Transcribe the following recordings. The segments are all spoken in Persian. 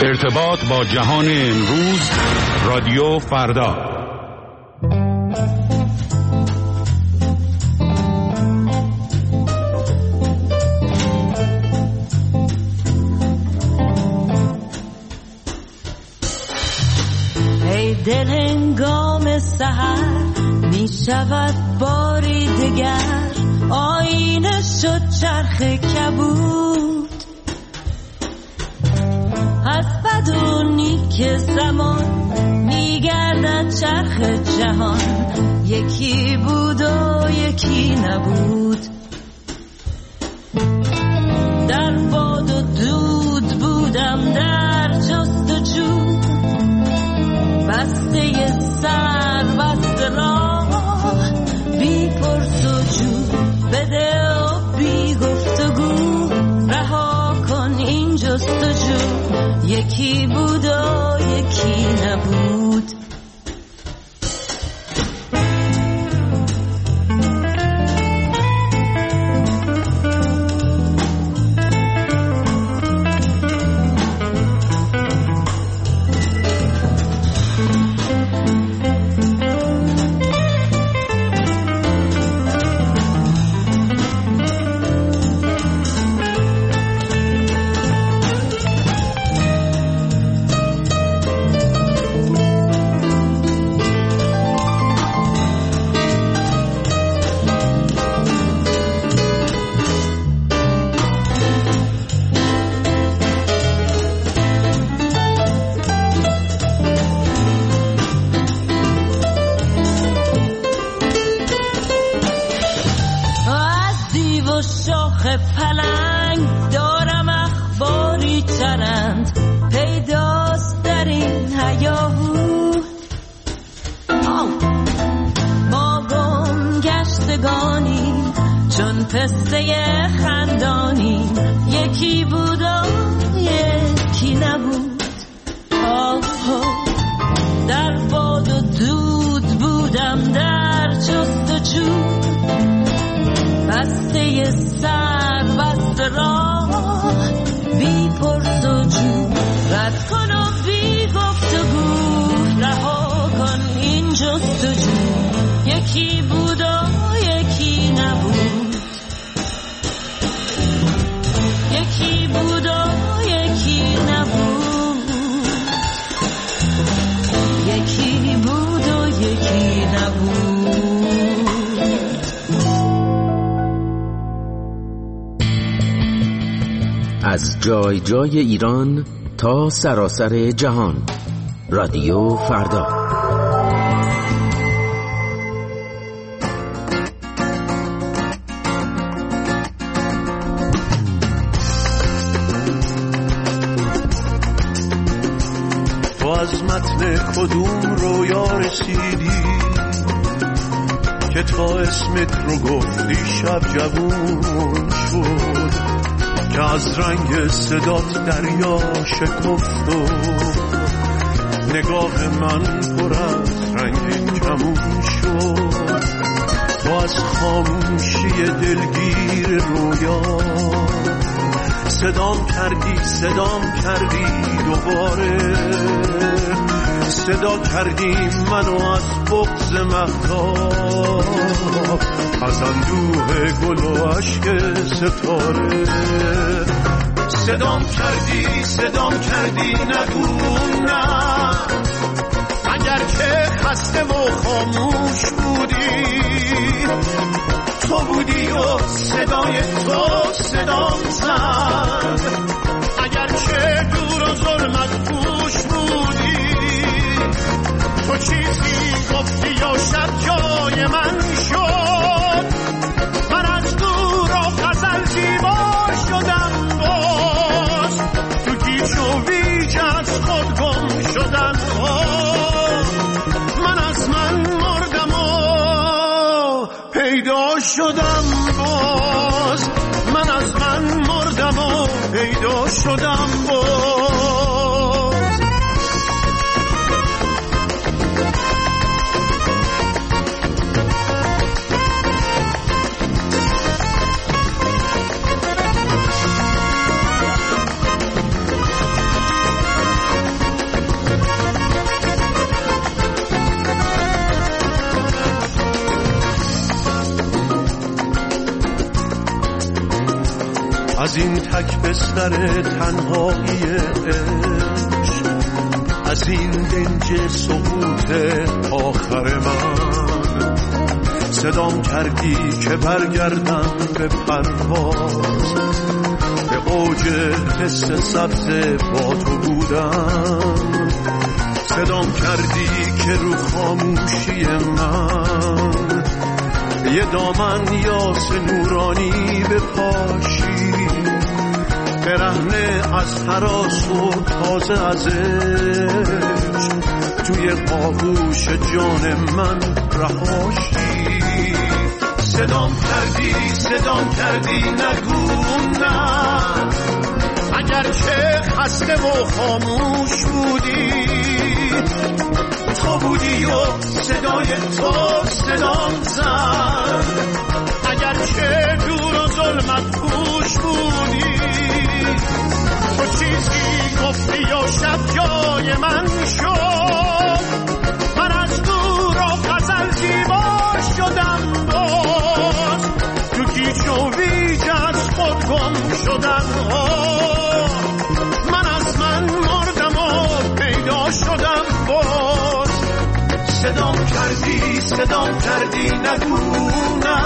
ارتباط با جهان امروز، رادیو فردا. ای دل هنگام سحر می شود باری دگر، آینه شد چرخ کبود از بد و نیک زمان، میگردد چرخ جهان، یکی بود و یکی نبود. در باد و دود بودم، در جستجو، بسته سر بسته راه، بی پرس و جو، بده و بی گفتگو، رها کن این جستجو، یکی بود و یکی نبود. پلنگ دارم اخباری چرند، پیداست در این هیاهو، ما گم گشتگانیم چون پسته خندانیم، یکی بود و یکی نبود. در باد و دود بودم، در جستجو، بسته سر بسته راه، بی پرس و جو، رد کن و بی گفتگو، رها کن این جستجو، یکی بود و یکی نبود، یکی بود و یکی نبود، یکی بود و یکی نبود. از جای جای ایران تا سراسر جهان، رادیو فردا. تو از متن کدوم رویا رسیدی که تا اسمت رو گفتی شب جوون شد، که از رنگ صدات دریا شکفت و نگاه من پر از رنگ کمون شد. تو از خاموشی دلگیر رویا صدام کردی دوباره، صدا کردی منو از بغض مهتاب، از اندوه گل و عشق ستاره. صدام کردی نگو نه، اگر که خسته و خاموش بودی، تو بودی و صدای تو صدام زد، اگر که دور و ظلمت پوش بودی، تو چیزی گفتی یا شب جای من شد، من از دور و غزل زیبا شدم، باز تو گیج و ویج از خود گم شدم، من از من مردم و پیدا شدم، باز من از من مردم و پیدا شدم باز. از این تک بستر تنهایی عشق، از این دنج سقوط آخر من، صدام کردی که برگردم به پرواز، به اوج حس سبز با تو بودم. صدام کردی که رو خاموشی من یه دامن یاس نورانی بپاشی، برهنه از هراس و تازه از عشق توی آغوش جان من رهاشی. صدام کردی نگو نه، اگرچه خسته و خاموش بودی، تو بودی و صدای تو صدام زد، اگرچه دور و ظلمت پوش بودی، تو چیزی گفتی و شب جای من شد، من از دور و غزل زیبا شدم، باز تو گیج و ویج از خود گم شدم، من از من مردم و پیدا شدم باز. صدام کردی نگو نه،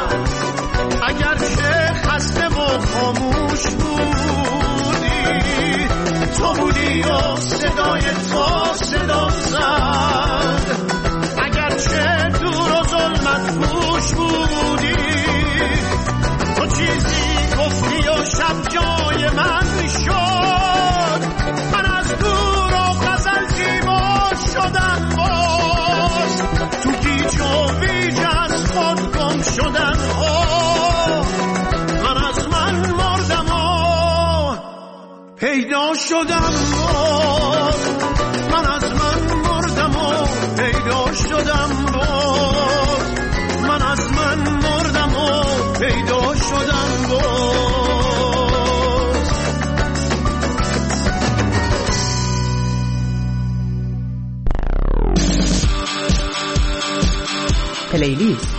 اگرچه خسته و خاموش بودی، تو بودی و صدای تو صدام زد، اگرچه دور و ظلمت پوش بودی، تو چیزی گفتی و شب جای من شد، من از دور و غزل زیبا شدم باز، تو گیج و ویج از خود گم شدن، من از من مردم و پیدا شدم باز، من از من مردم و پیدا شدم باز، من از من مردم و پیدا شدم باز. پلیلیست.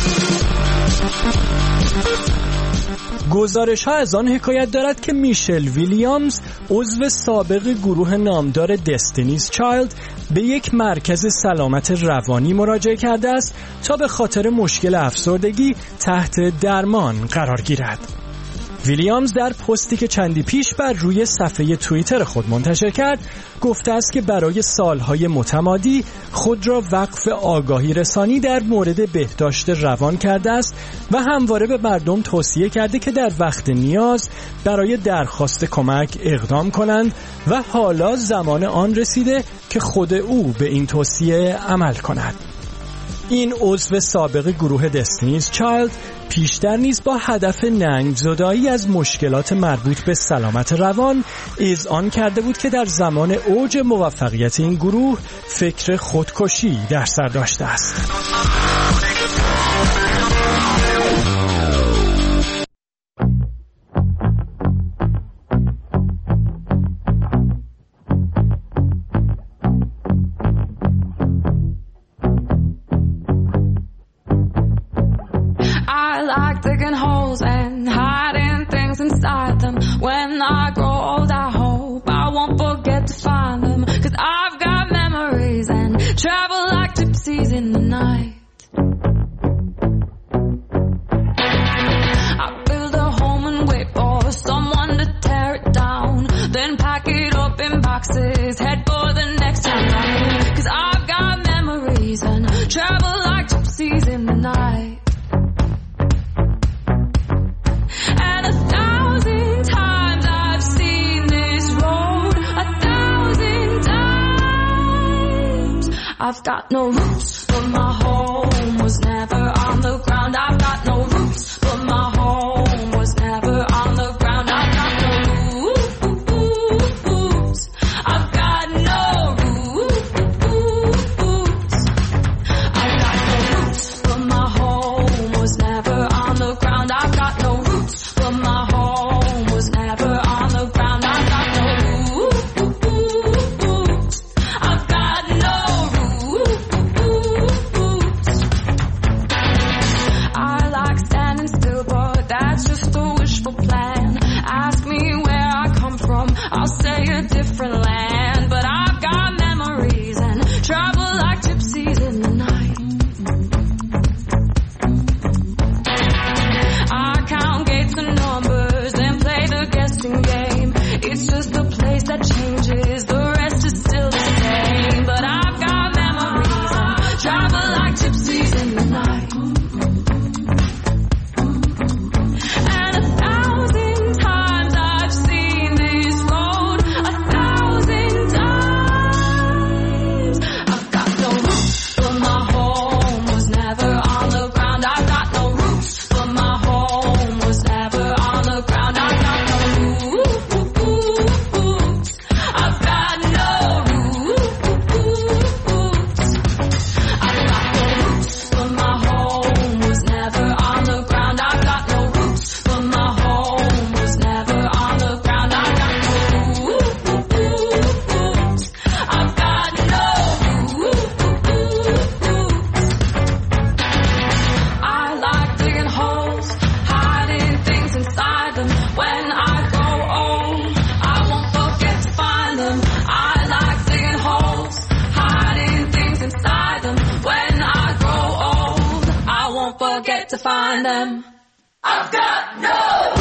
گزارش ها از آن حکایت دارد که میشل ویلیامز، عضو سابق گروه نامدار دستینیز چایلد، به یک مرکز سلامت روانی مراجعه کرده است تا به خاطر مشکل افسردگی تحت درمان قرار گیرد. ویلیامز در پستی که چندی پیش بر روی صفحه توییتر خود منتشر کرد گفته است که برای سالهای متمادی خود را وقف آگاهی رسانی در مورد بهداشت روان کرده است و همواره به مردم توصیه کرده که در وقت نیاز برای درخواست کمک اقدام کنند و حالا زمان آن رسیده که خود او به این توصیه عمل کند. این عضو سابق گروه دستینیز چایلد پیشتر نیز با هدف ننگزدایی از مشکلات مربوط به سلامت روان اذعان کرده بود که در زمان اوج موفقیت این گروه فکر خودکشی در سر داشته است. Digging holes and hiding things inside them. When I grow old, I hope I won't forget to find them. 'Cause I've got memories and travel like gypsies in the night. I build a home and wait for someone to tear it down, then pack it up in boxes, head for the next town. 'Cause I've got memories and travel like gypsies in the night. And 1,000 times I've seen this road, 1,000 times. I've got no roots, but my home was never on the ground. I've got no roots, but my home was never on the ground. I've got no roots. I've got no roots. I've got no roots, but my home was never on the ground. I've got no roots, but my home was never on the ground. I've got no roots. I've got no roots. find them. I've got no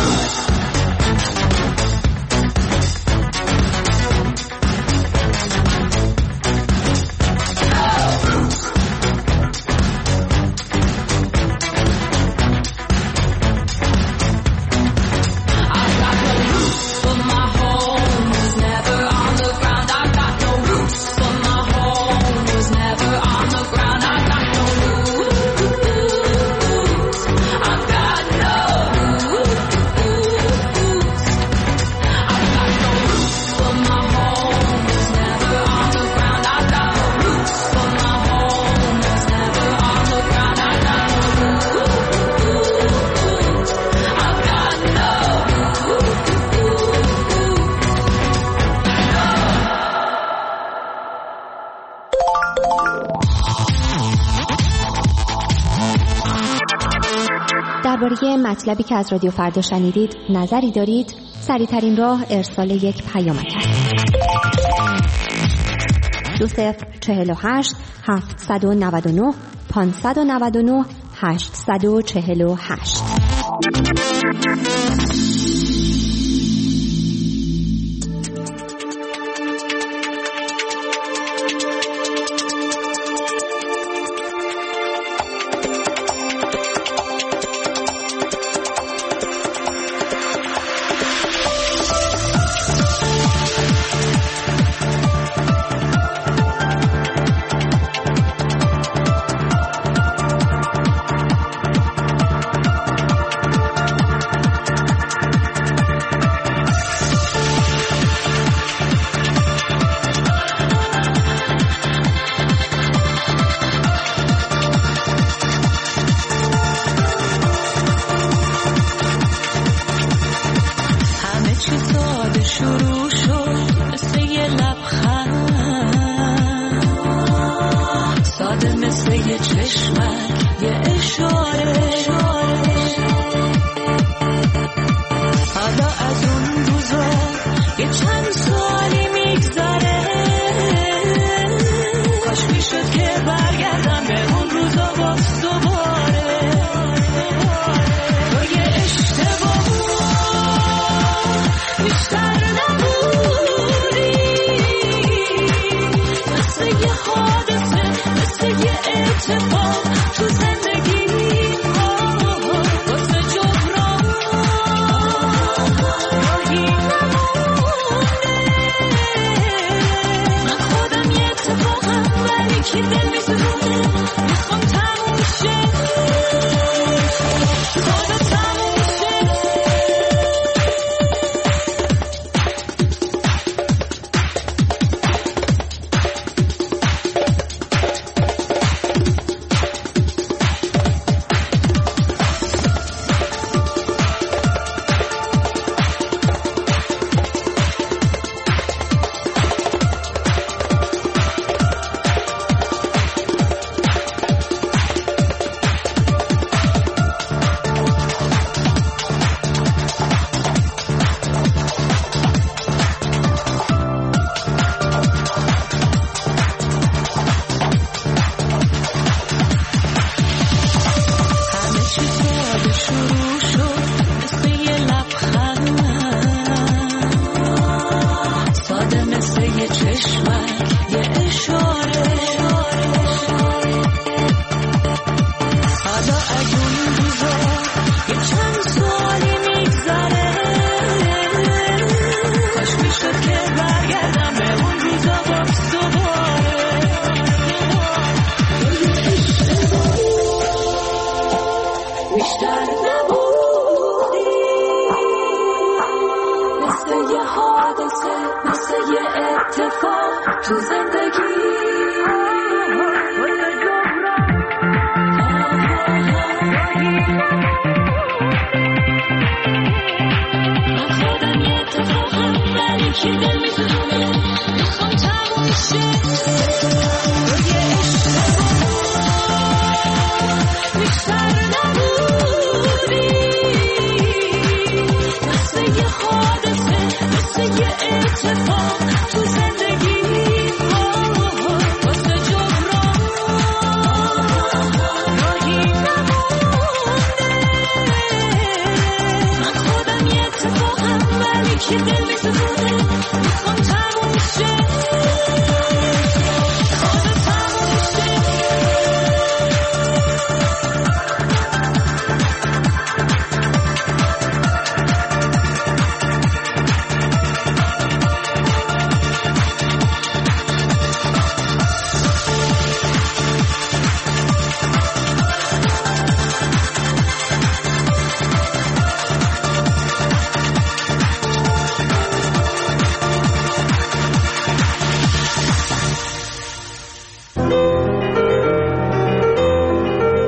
درباره مطلبی که از رادیو فردا شنیدید نظری دارید؟ سریع‌ترین راه ارسال یک پیامک است. 2048 799 599 848.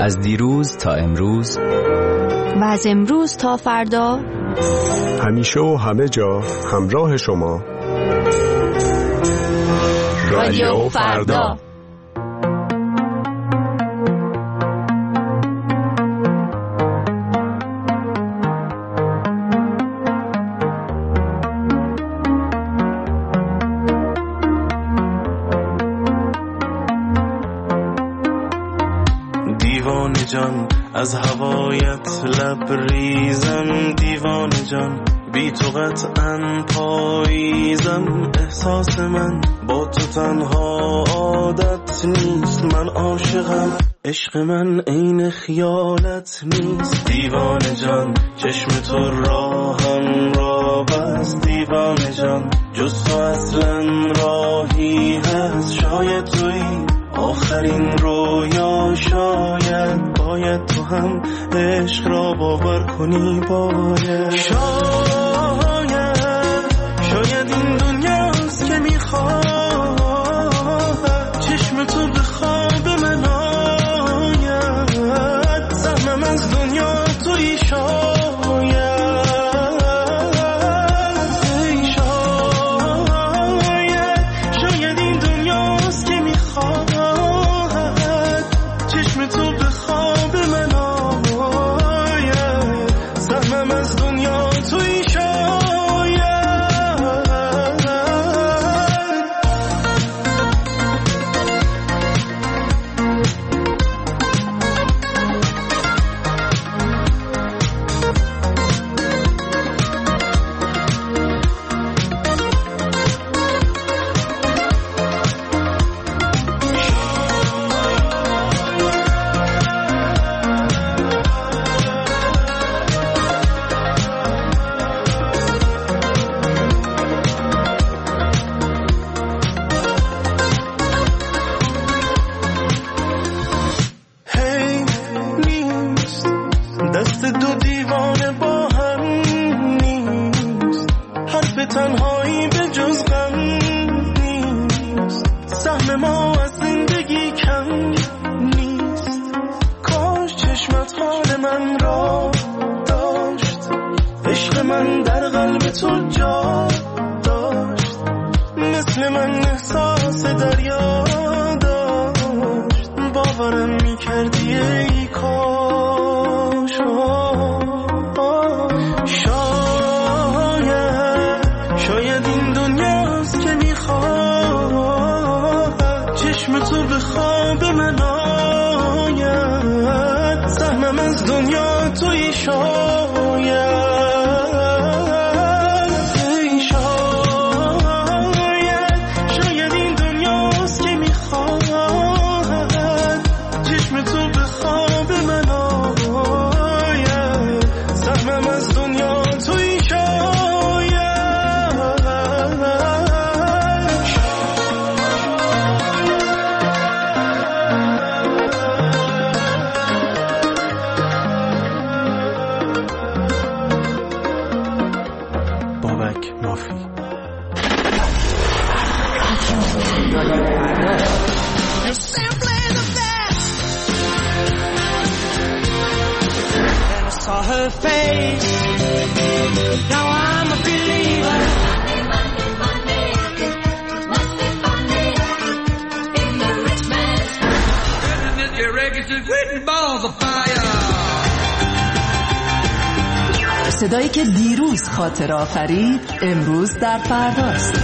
از دیروز تا امروز و از امروز تا فردا، همیشه و همه جا همراه شما. رادیو فردا. دیوانه جان از هوایت لبریزم، دیوانه جان بی تو قطعاً پاییزم. احساس من با تو تنها عادت نیست، من عاشقم، عشق من عین خیالت نیست. دیوانه جان چشم تو راهم را بست، دیوانه جان جز تو اصلا راهی هست. شاید تویی آخرین رویا، شاید باید تو هم عشق را باور کنی. باید شاید این دنیاست که میخواد چشم تو به خواب من آید. سهمم از دنیا تویی، شاید این دنیاست که میخواد چشم تو به خواب من آید. سهمم از دنیا تویی، دست دو دیوانه با هم نیست، حرف تنهایی به جز غم نیست. سهم ما از زندگی کم نیست، کاش چشمت حال من را داشت. عشق من در قلب تو جا داشت، مثل من احساس دریا داشت. باورم میکردی ای کاش. شاید این دنیاست که میخواد چشم تو به خواب من آید. سهمم از دنیا تویی، شاید این دنیاست که میخواد چشم تو به خواب من آید. سهمم از دنیا تویی، بابک مافی. Saw her face. Now I'm a believer. Monday, must be Monday in the rich man's house. Your records written balls of fire. صدایی که دیروز خاطر آفرید امروز در فرداست.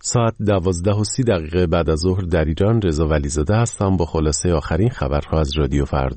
ساعت 12:30 بعد از ظهر در ایران. رضا ولیزاده هستم با خلاصه آخرین خبرها از رادیو فردا.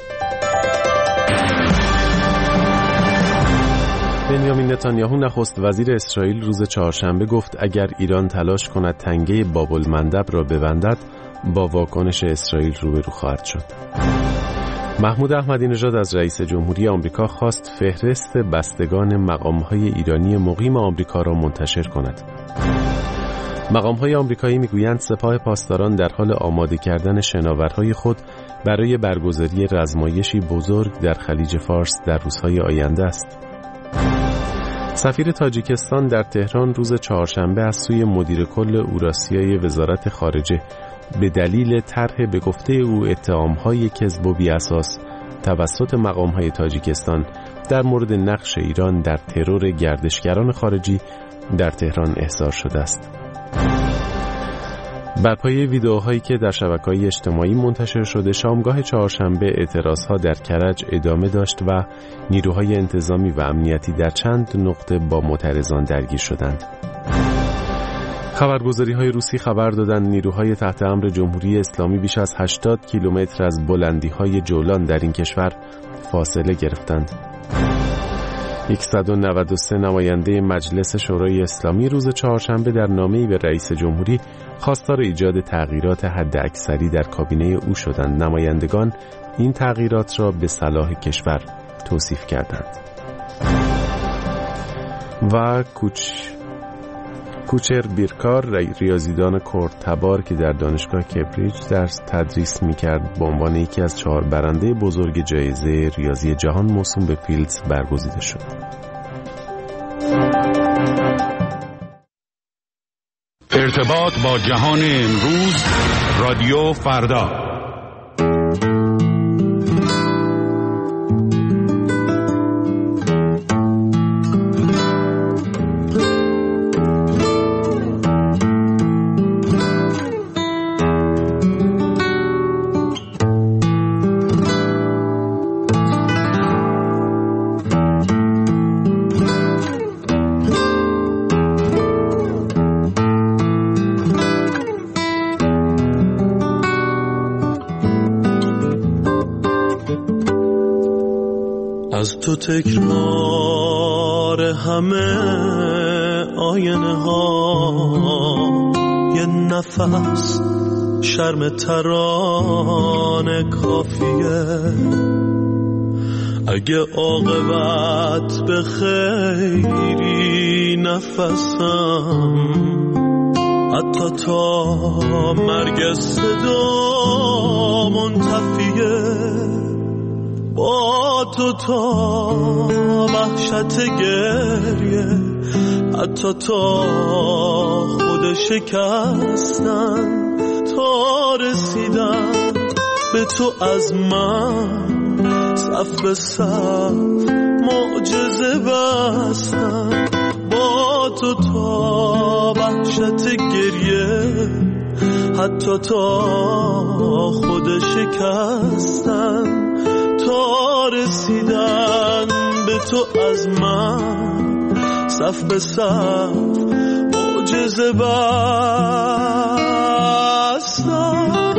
بنیامین نتانیاهو نخست وزیر اسرائیل روز چهارشنبه گفت اگر ایران تلاش کند تنگه باب المندب را ببندد با واکنش اسرائیل روبرو خواهد شد. محمود احمدی نژاد از رئیس جمهوری آمریکا خواست فهرست بستگان مقام‌های ایرانی مقیم آمریکا را منتشر کند. مقام‌های آمریکایی میگویند سپاه پاسداران در حال آماده کردن شناورهای خود برای برگزاری رزمایشی بزرگ در خلیج فارس در روزهای آینده است. سفیر تاجیکستان در تهران روز چهارشنبه از سوی مدیر کل اوراسیای وزارت خارجه به دلیل طرح به گفته او اتهام‌های کذب و بی‌اساس توسط مقام‌های تاجیکستان در مورد نقش ایران در ترور گردشگران خارجی در تهران احضار شده است. بر پایه ویدئوهایی که در شبکه‌های اجتماعی منتشر شده، شامگاه چهارشنبه اعتراضها در کرج ادامه داشت و نیروهای انتظامی و امنیتی در چند نقطه با معترضان درگیر شدند. خبرگزاری‌های روسی خبر دادند نیروهای تحت امر جمهوری اسلامی بیش از 80 کیلومتر از بلندی‌های جولان در این کشور فاصله گرفتند. 193 نماینده مجلس شورای اسلامی روز چهارشنبه در نامه‌ای به رئیس جمهوری خواستار ایجاد تغییرات حداکثری در کابینه او شدند. نمایندگان این تغییرات را به صلاح کشور توصیف کردند. و کوچر بیرکار، ریاضیدان کرد تبار که در دانشگاه کمبریج درس تدریس می‌کرد، به عنوان یکی از 4 برنده بزرگ جایزه ریاضی جهان موسوم به فیلدز برگزیده شد. ارتباط با جهان امروز، رادیو فردا. از تو تکرار همه آینه ها، یه نفس شرم ترانه کافیه. اگه عاقبت به خیری نفسم، حتی تا مرگ صدا منتفیه. با تو تا وحشت گریه، حتی تا خود شکستن، تا رسیدن به تو از من صف به صف معجزه بستن. با تو تا وحشت گریه، حتی تا خود شکستن، تا رسیدن به تو از من صف به صف معجزه بستن.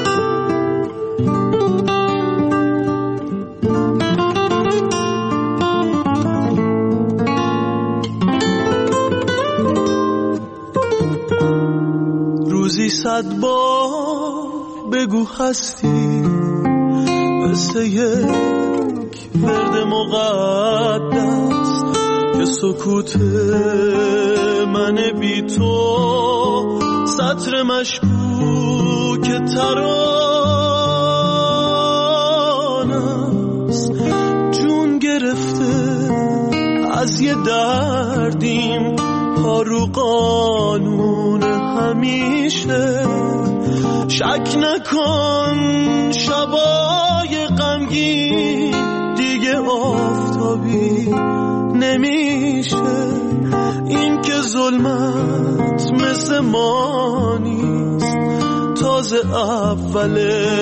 روزی 100 بار بگو هستی، مثل یک ورد مقدس که سکوت من بی تو سطر مشکوک ترانه است. جون گرفته از یه دردیم، پا رو قانون همیشه. شک نکن شبای غمگین دیگه آفتابی نمیشه. این که ظلمت مثل ما نیست، تازه اول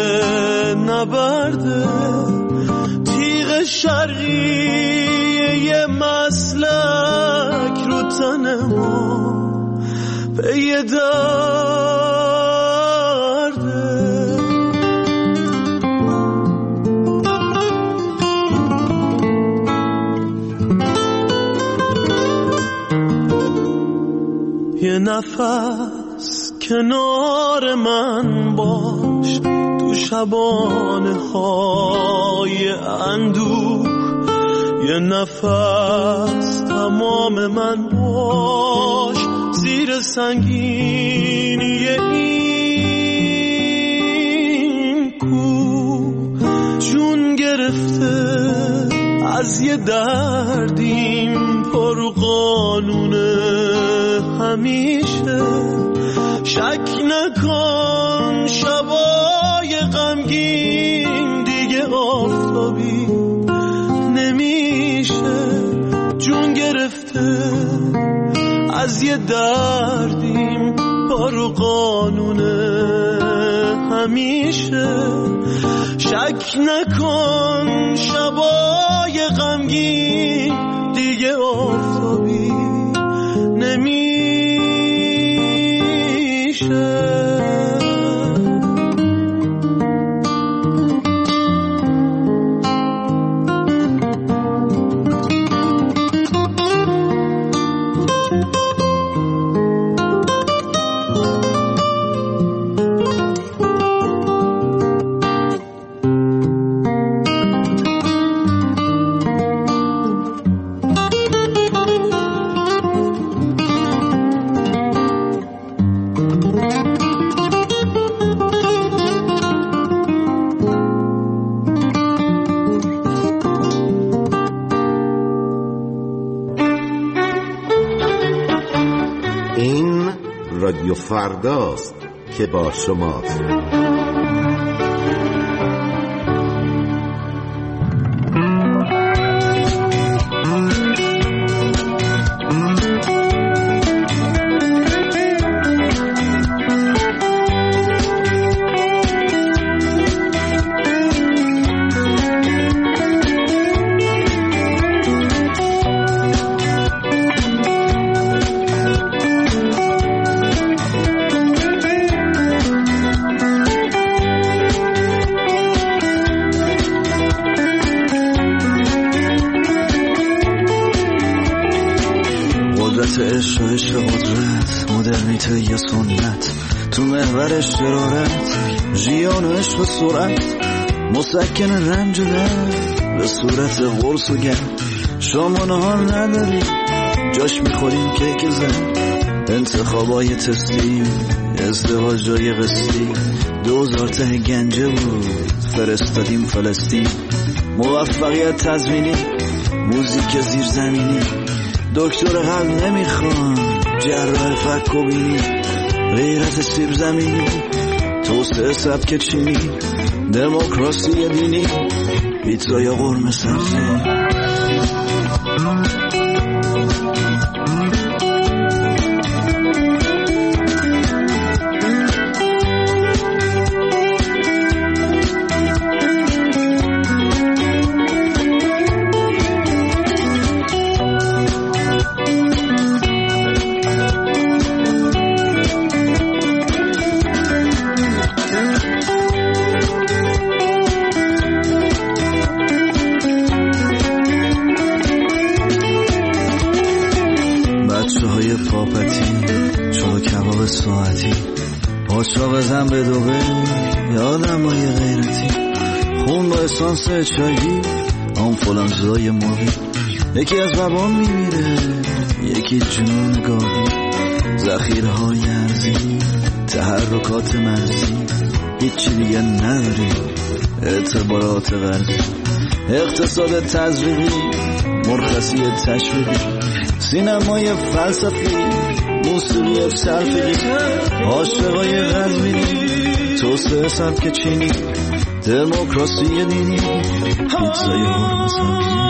نبرده. تیغ شرقی یه مسلک رو تن ما، به یه درده. یه نفس کنار من باش تو شبانه های اندوه، یه نفس تمام من باش زیر سنگینی این کوه. جون گرفته از یه دردیم پر قانونه همیشه. شک نکن شبای غمگین دیگه آفتابی نمیشه. جون گرفته از یه دردیم پر قانونه همیشه. شک نکن شبای غمگین دیگه آفتابی نمیشه. رادیو فرداست که با شماست. عشق قدرت، مدرنیته یا سنت، تو محور شرارت، ژیان و عشق و سرعت، مسکن رنج و درد به صورت قرص و گرد. شما نهار نداریم جاش میخوریم کیک زن، انتخابای تستی، ازدواج جای قسطی، 2000 ته گنجه بود فرستادیم فلسطین. موفقیت تضمینی، موزیک زیرزمینی، دکتر قلب نمیخوان، جراح فک و بینی، غیرت سیب زمینی، توسعه سبک چینی، دموکراسی دینی، پیتزا یا قرمه سبزی. پاچاق به دوبه یادم های غیرتی، خون با اسانس چایی، آنفولانزای ماهی. یکی از بابام میمیره، یکی جنون گاهی، ذخیرهای ارزی، تحرکات مرزی، هیچی دیگه نداری، اعتبارات غربی، اقتصاد تزریقی، مرخصی تشویقی، سینمای فلسفی، موسیقی سلفی، عاشقای غزبینی، توسعه سبک چینی، دموکراسی دینی، پیتزای قرمه سبزی.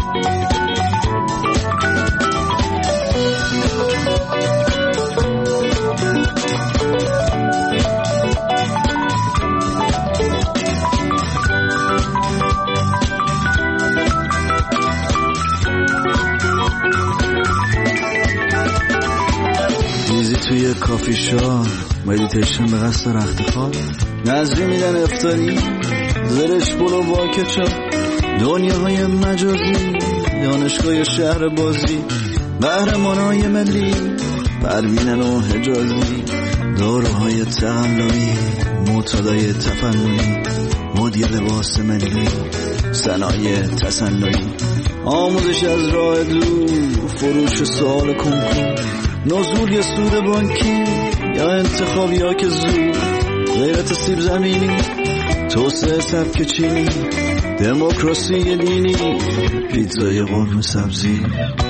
توی کافی شار مدیتیشن به قصد رخت خواب نظری میدن افتاری زرش بلو با کچا دنیاهای مجازی دانشگاه شهر بازی قهرمانای ملی پروینن و حجازی داروهای تقلبی معتادای تفننی مدی لباس ملی صنایع تصنعی آموزش از راه دور فروش سوال کنکور نزول یا سود بانکی یا انتخابی ها که زود غیرت سیب زمینی توسعه سبک چینی دموکراسی دینی پیتزای قرمه سبزی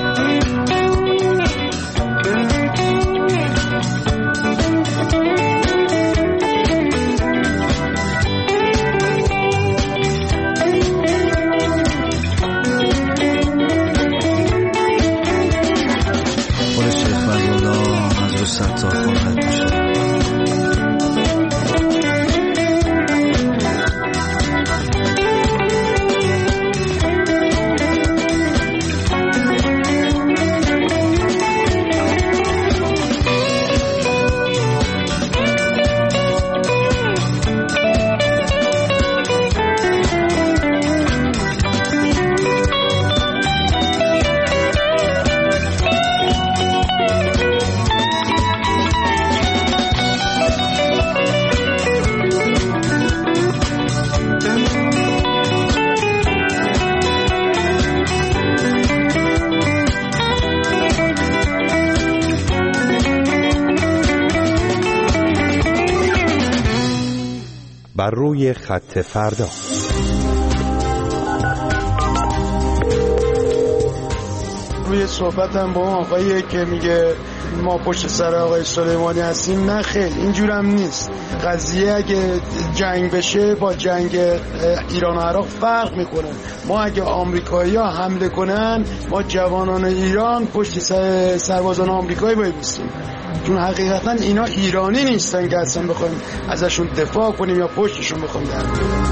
بر روی خط فردا. روی صحبتم با آقایی که میگه ما پشت سر آقای سلیمانی هستیم، نه خیلی اینجورم نیست. قضیه اگه جنگ بشه با جنگ ایران و عراق فرق میکنه. ما اگه آمریکایی‌ها حمله کنن ما جوانان ایران پشت سر سربازان آمریکایی باید بایستیم، چون حقیقتا اینا ایرانی نیستن که اصلا بخوایم ازشون دفاع کنیم یا پشتشون بخوایم در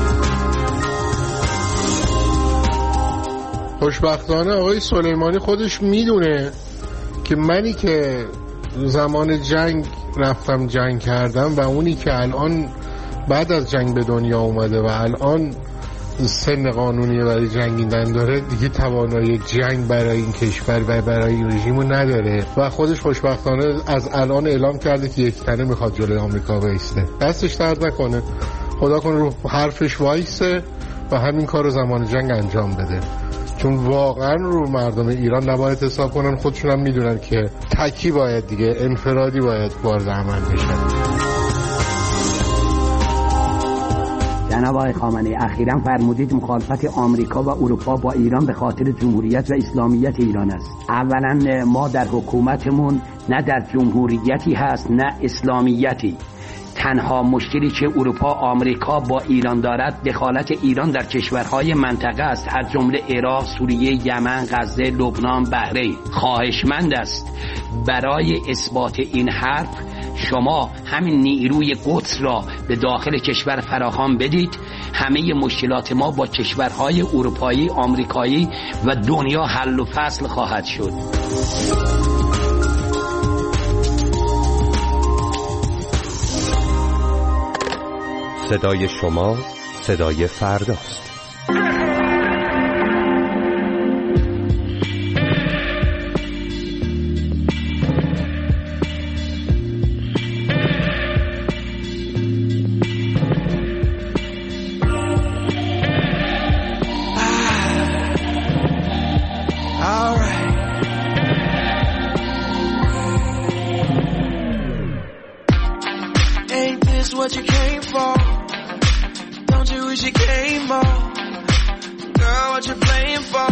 خوشبختانه آقای سلیمانی خودش میدونه که منی که زمان جنگ رفتم جنگ کردم و اونی که الان بعد از جنگ به دنیا اومده و الان سن قانونی برای جنگیدن داره، دیگه توانایی جنگ برای این کشور و برای این رژیمو نداره و خودش خوشبختانه از الان اعلام کرده که یک تنه میخواد جلوی آمریکا بایسته. دستش درد نکنه، خدا کنه رو حرفش وایسه و همین کار رو زمان جنگ انجام بده، چون واقعا رو مردم ایران نباید حساب کنن. خودشون هم میدونن که تکی باید دیگه انفرادی باید وارد عمل بشن. جناب آقای خامنه‌ای اخیراً فرمودید مخالفت آمریکا و اروپا با ایران به خاطر جمهوریت و اسلامیت ایران است. اولاً ما در حکومتمون نه در جمهوریتی هست نه اسلامیتی. تنها مشکلی که اروپا آمریکا با ایران دارد دخالت ایران در کشورهای منطقه است، از جمله عراق، سوریه، یمن، غزه، لبنان، بحرین. خواهشمند است برای اثبات این حرف شما همین نیروی قدس را به داخل کشور فراهم بدید. همه مشکلات ما با کشورهای اروپایی، آمریکایی و دنیا حل و فصل خواهد شد. صدای شما صدای فرداست. What you came for? Don't you wish you came more? Girl, what you playing for?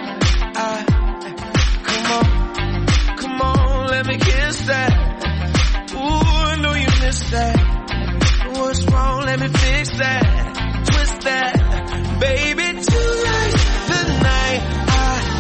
Come on, let me kiss that. Ooh, I know you missed that. What's wrong? Let me fix that. Twist that, baby. Tonight's the night.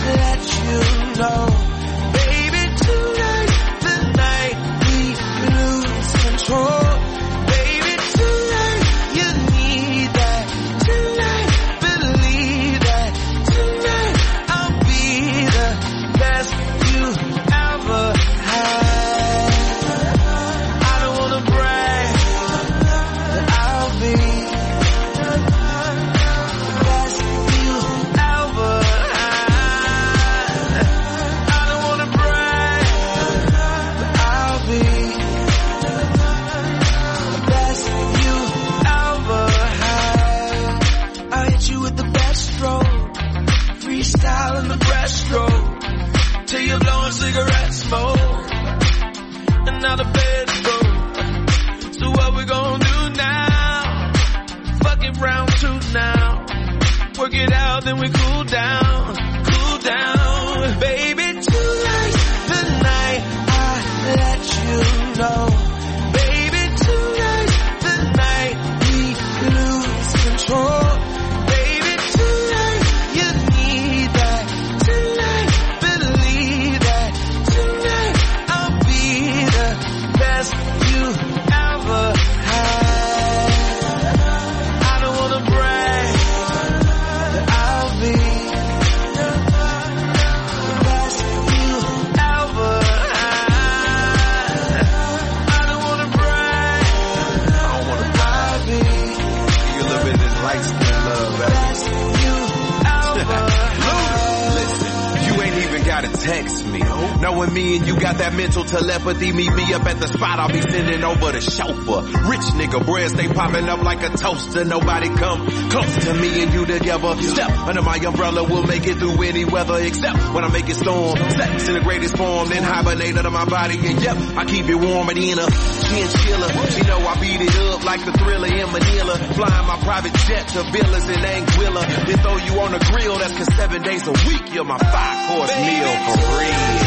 gotta text me. Knowing me and you got that mental telepathy, meet me up at the spot, I'll be sending over the chauffeur. Rich nigga, bread stay popping up like a toaster. Nobody come close to me and you together. Step under my umbrella, we'll make it through any weather, except when I make it storm. Sex in the greatest form, then hibernate under my body. And yep, I keep it warm and in a chinchilla. You know I beat it up like the Thriller in Manila. Flying my private jet to villas in Anguilla. Then throw you on the grill, that's 'cause 7 days a week you're my 5-course meal for real.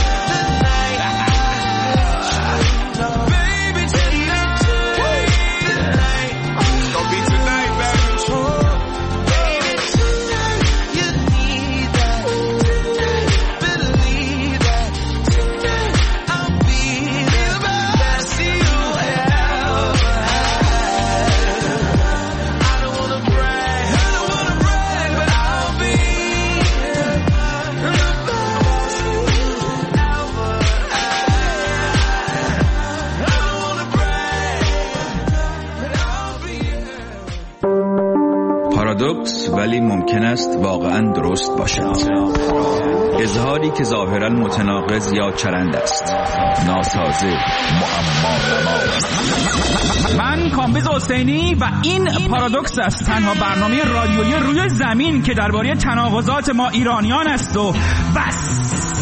Baby, tonight, gonna be tonight, baby. Baby, tonight, you need that. Tonight, believe that. Tonight, I'll be the best you ever had. I don't wanna brag, but I'll be the best you ever had. I don't wanna brag, but I'll be پارادوکس ولی ممکن است واقعا درست باشد. اظهاری که ظاهرا متناقض یا چرند است، ناسازه، معما. من کامبیز حسینی و این پارادوکس است، تنها برنامه رادیویی روی زمین که درباره تناقضات ما ایرانیان است و بس.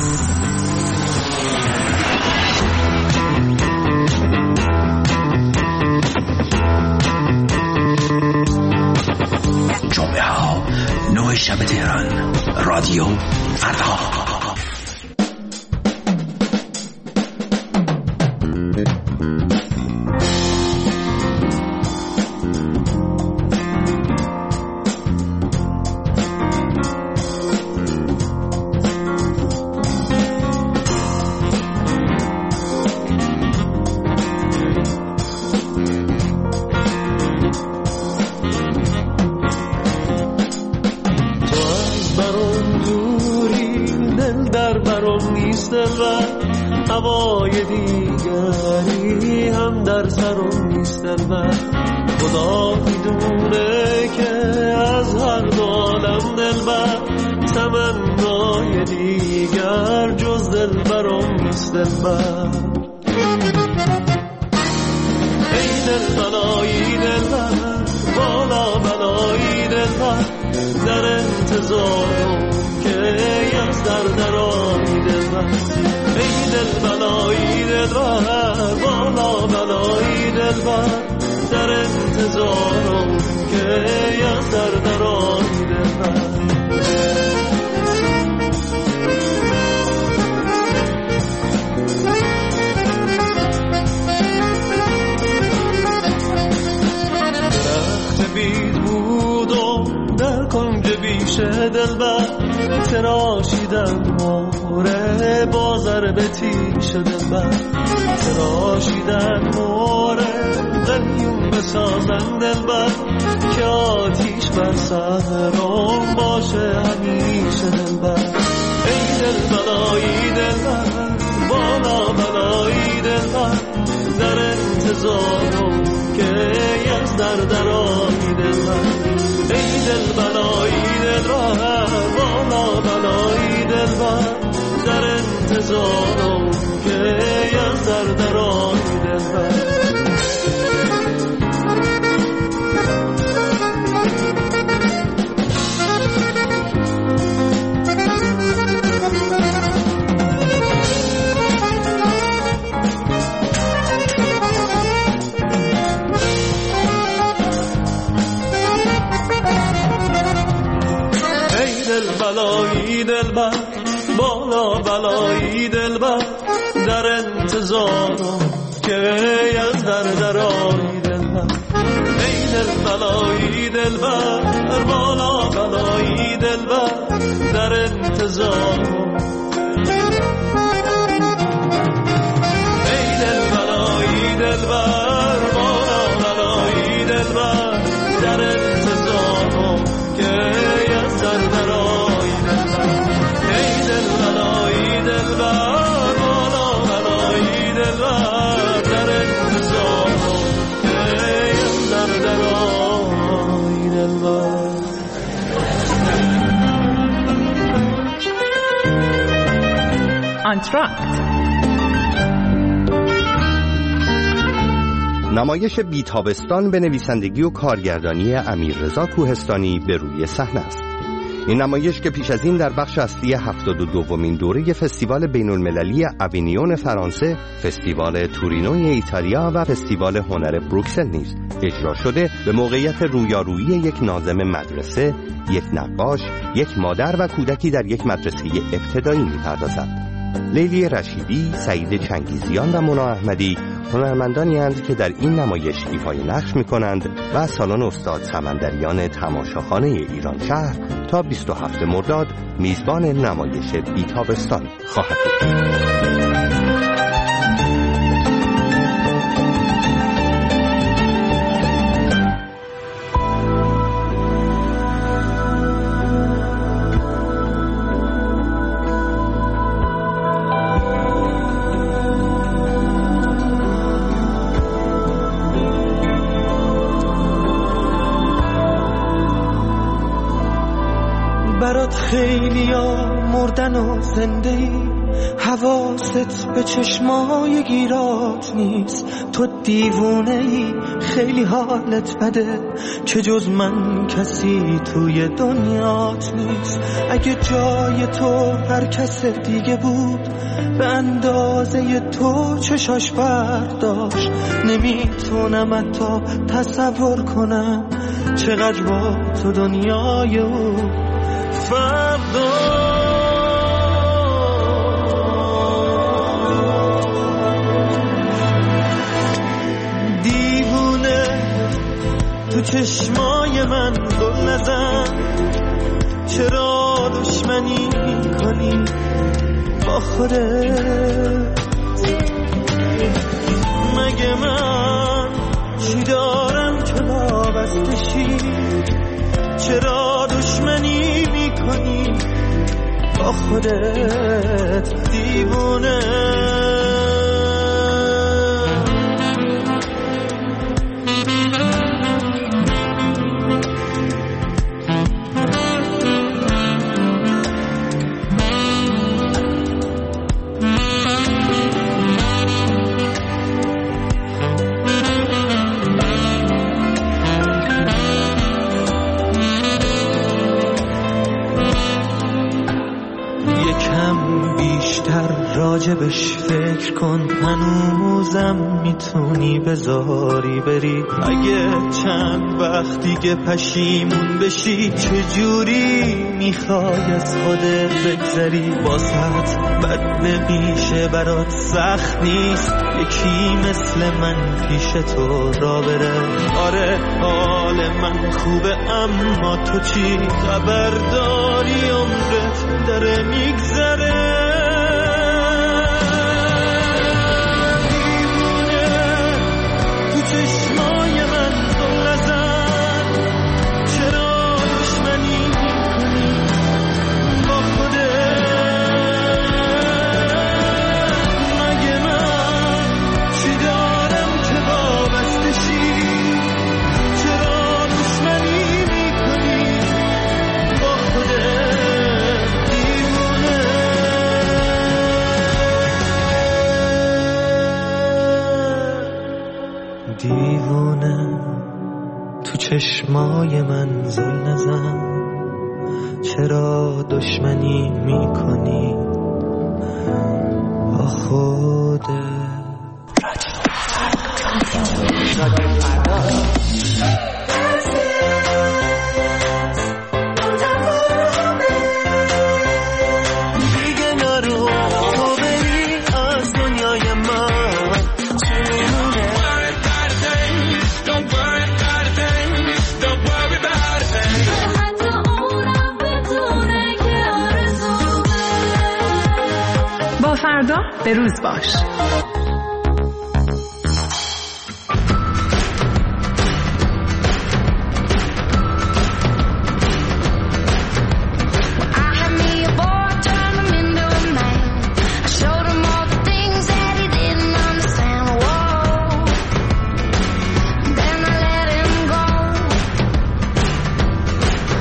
جمعه ها 9 شب تهران، رادیو فردا. هوای دیگری هم در سرم نیست و خدا میدونه که از هر دو عالم دلبر تمنای دیگر جز دلبرم نیست دلبر. ای دلبرای دلبر، بالا بلای دلبر، در انتظارم که از درای دلبر. ای دلبرای دلبر، بالا بلای دلبر، در انتظارم که از درای دلبر. درخت بید بودم در کنج بیشه دلبر، تراشیدن موره با ضرب تیش دلبر، تراشیدن موره قلیون بسازن دلبر، که آتیش بر سرم باشه همیشه دلبر. ای دلبرای دلبر، بالا بلای دلبر، در انتظارم که از درای دلبر. ای دلبرای دلبر، بالا بلای دلبر، در انتظارم که از درای دلبر. بلایی دلبر، بالا بلایی دلبر، در انتظارم که از درای دلبر. ای دلبرای دلبر، بالا بلایی دلبر، در انتظارم. ای دلبرای دلبر، بالا بلایی دلبر، در انتظارم که از درای دلبر. ای دلبرای دلبر، بالا بلای دلبر، در انتظارم که از درای دلبر. آنتراکت. نمایش بی‌تابستان به نویسندگی و کارگردانی امیررضا کوهستانی به روی صحنه است. این نمایش که پیش از این در بخش اصلی 72مین دوره فستیوال بین‌المللی اوینیون فرانسه، فستیوال تورینوی ایتالیا و فستیوال هنر بروکسل نیز اجرا شده، به موقعیت رویارویی یک ناظم مدرسه، یک نقاش، یک مادر و کودکی در یک مدرسه ابتدایی می‌پردازد. لیلی رشیدی، سعید چنگیزیان و مونا احمدی هنرمندانی هستند که در این نمایش ایفای نقش می‌کنند و سالن استاد سمندریان تماشاخانه ایران شهر تا 27 مرداد میزبان نمایش بی‌تابستان خواهد بود. برات خیلیا مردن و زنده ای، حواست به چشمای گیرات نیست. تو دیوونه ای، خیلی حالت بده که جز من کسی توی دنیات نیست. اگه جای تو هر کس دیگه بود، به اندازه تو چشاش برداشت. نمیتونم حتی تصور کنم چقدر با تو دنیای او فردا. دیوونه تو چشمای من گل نزن، چرا دشمنی کنی با خودت؟ مگه من چی دارم که وابسته شی؟ چرا دشمنی میکنی با خودت دیوونه؟ راجبش فکر کن، هنوزم میتونی بذاری بری. اگه چند وقت دیگه پشیمون بشی، چجوری میخوای از خودت بگذری؟ واسط بد نمیشه، برات سخت نیست یکی مثل من پیش تو را بره. آره حال من خوبه، اما تو چی خبر داری؟ عمرت داره میگذره. دیوونه تو چشمای من زل نزن، چرا دشمنی میکنی با خودت؟ فردا به روز باش.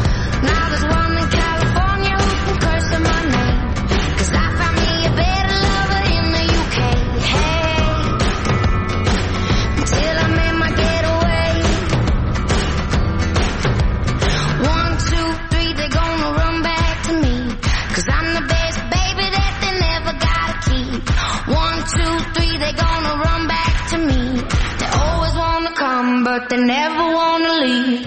Better but they never wanna leave.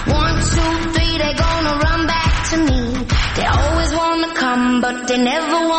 But they never